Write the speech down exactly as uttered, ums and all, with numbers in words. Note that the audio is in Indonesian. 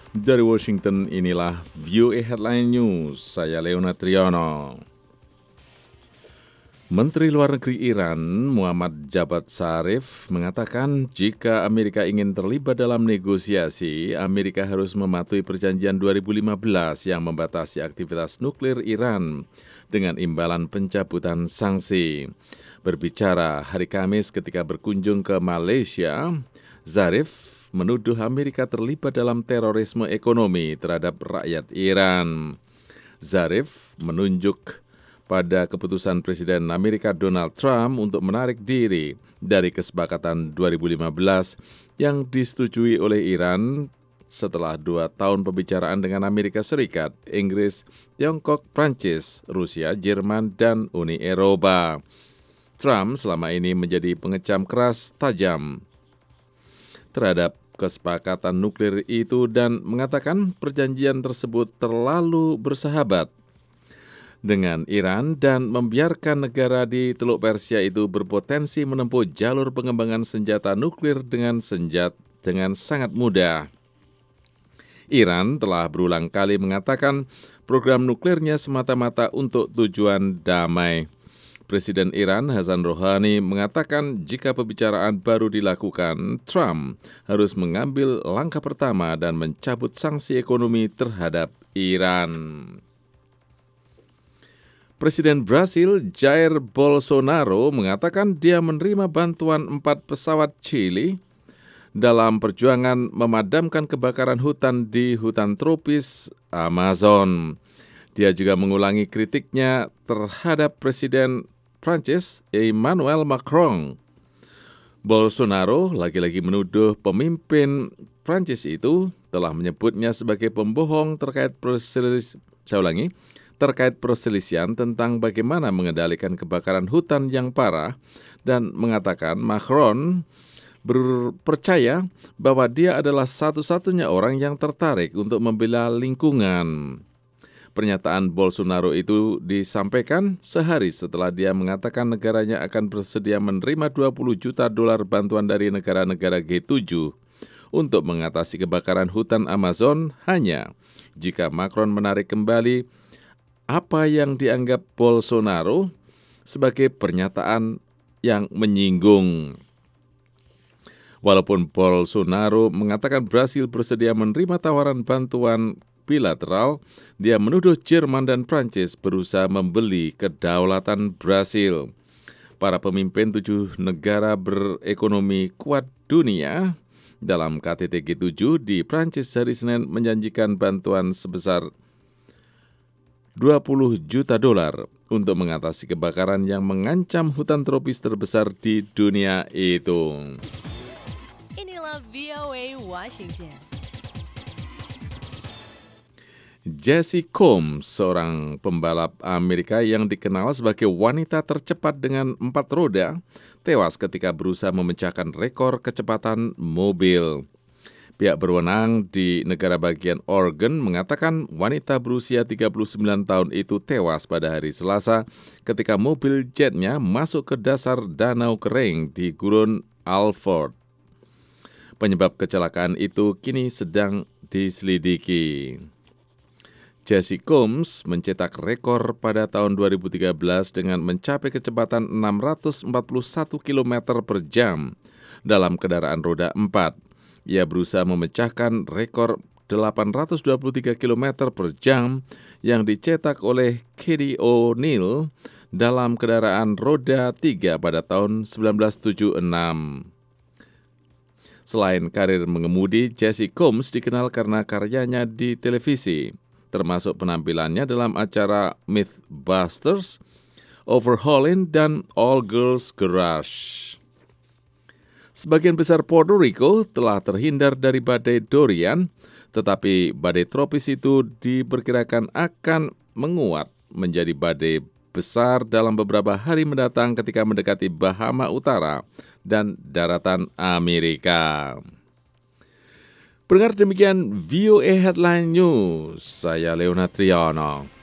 Dari Washington, inilah View A Headline News. Saya Leona Triano. Menteri Luar Negeri Iran, Muhammad Javad Zarif, mengatakan jika Amerika ingin terlibat dalam negosiasi, Amerika harus mematuhi perjanjian dua ribu lima belas yang membatasi aktivitas nuklir Iran dengan imbalan pencabutan sanksi. Berbicara hari Kamis ketika berkunjung ke Malaysia, Zarif menuduh Amerika terlibat dalam terorisme ekonomi terhadap rakyat Iran. Zarif menunjuk pada keputusan Presiden Amerika Donald Trump untuk menarik diri dari kesepakatan dua ribu lima belas yang disetujui oleh Iran setelah dua tahun pembicaraan dengan Amerika Serikat, Inggris, Tiongkok, Prancis, Rusia, Jerman, dan Uni Eropa. Trump selama ini menjadi pengecam keras tajam terhadap kesepakatan nuklir itu dan mengatakan perjanjian tersebut terlalu bersahabat dengan Iran dan membiarkan negara di Teluk Persia itu berpotensi menempuh jalur pengembangan senjata nuklir dengan senjat dengan sangat mudah. Iran telah berulang kali mengatakan program nuklirnya semata-mata untuk tujuan damai. Presiden Iran Hassan Rouhani mengatakan jika pembicaraan baru dilakukan, Trump harus mengambil langkah pertama dan mencabut sanksi ekonomi terhadap Iran. Presiden Brasil Jair Bolsonaro mengatakan dia menerima bantuan empat pesawat Chili dalam perjuangan memadamkan kebakaran hutan di hutan tropis Amazon. Dia juga mengulangi kritiknya terhadap Presiden Prancis Emmanuel Macron. Bolsonaro lagi-lagi menuduh pemimpin Prancis itu telah menyebutnya sebagai pembohong terkait perselis- saya ulangi, terkait perselisihan tentang bagaimana mengendalikan kebakaran hutan yang parah dan mengatakan Macron percaya bahwa dia adalah satu-satunya orang yang tertarik untuk membela lingkungan. Pernyataan Bolsonaro itu disampaikan sehari setelah dia mengatakan negaranya akan bersedia menerima dua puluh juta dolar bantuan dari negara-negara G tujuh untuk mengatasi kebakaran hutan Amazon hanya jika Macron menarik kembali apa yang dianggap Bolsonaro sebagai pernyataan yang menyinggung. Walaupun Bolsonaro mengatakan Brasil bersedia menerima tawaran bantuan bilateral, dia menuduh Jerman dan Prancis berusaha membeli kedaulatan Brasil. Para pemimpin tujuh negara berekonomi kuat dunia dalam K T T G tujuh di Prancis hari Senin menjanjikan bantuan sebesar dua puluh juta dolar untuk mengatasi kebakaran yang mengancam hutan tropis terbesar di dunia itu. Inilah V O A Washington. Jessie Combs, seorang pembalap Amerika yang dikenal sebagai wanita tercepat dengan empat roda, tewas ketika berusaha memecahkan rekor kecepatan mobil. Pihak berwenang di negara bagian Oregon mengatakan wanita berusia tiga puluh sembilan tahun itu tewas pada hari Selasa ketika mobil jetnya masuk ke dasar danau kering di Gurun Alford. Penyebab kecelakaan itu kini sedang diselidiki. Jessie Combs mencetak rekor pada tahun dua ribu tiga belas dengan mencapai kecepatan enam ratus empat puluh satu kilometer per jam dalam kendaraan roda empat. Ia berusaha memecahkan rekor delapan ratus dua puluh tiga kilometer per jam yang dicetak oleh Katie O'Neill dalam kendaraan roda tiga pada tahun seribu sembilan ratus tujuh puluh enam. Selain karir mengemudi, Jessie Combs dikenal karena karyanya di televisi, termasuk penampilannya dalam acara Mythbusters, Overhauling, dan All Girls Garage. Sebagian besar Puerto Rico telah terhindar dari badai Dorian, tetapi badai tropis itu diperkirakan akan menguat menjadi badai besar dalam beberapa hari mendatang ketika mendekati Bahama Utara dan daratan Amerika. Pendengar, demikian V O A Headline News. Saya Leona Triano.